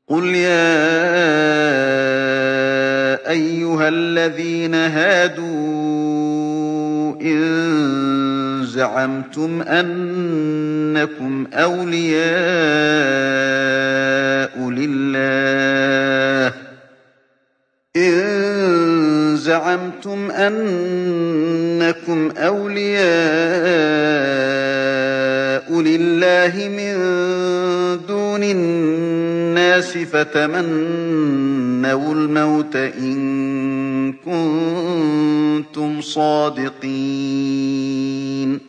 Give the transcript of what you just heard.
قُلْ يَا أَيُّهَا الَّذِينَ هَادُوا إِن زَعَمْتُمْ أَنَّكُمْ أَوْلِيَاءُ لِلَّهِ مِن دُونِ النَّاسِ فَتَمَنَّوُا الْمَوْتَ إِن كُنتُمْ صَادِقِينَ